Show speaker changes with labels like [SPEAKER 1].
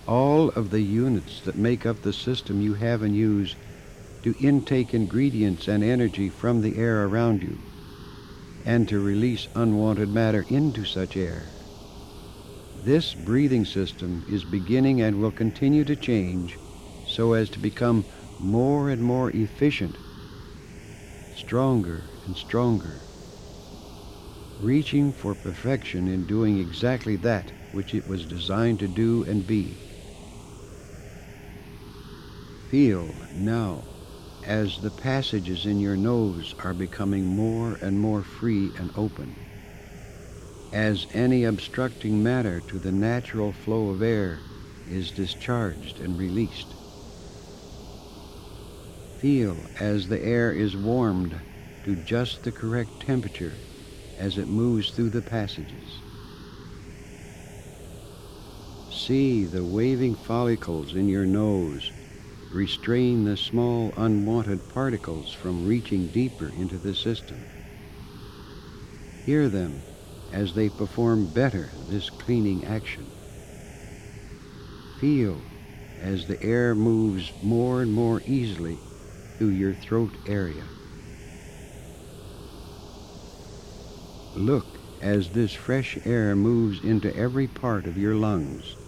[SPEAKER 1] All of the units that make up the system you have and use to intake ingredients and energy from the air around you and to release unwanted matter into such air. This breathing system is beginning and will continue to change so as to become more and more efficient, stronger and stronger, reaching for perfection in doing exactly that which it was designed to do and be. Feel now as the passages in your nose are becoming more and more free and open, as any obstructing matter to the natural flow of air is discharged and released. Feel as the air is warmed to just the correct temperature as it moves through the passages. See the waving follicles in your nose restrain the small unwanted particles from reaching deeper into the system. Hear them as they perform better this cleaning action. Feel as the air moves more and more easily through your throat area. Look as this fresh air moves into every part of your lungs,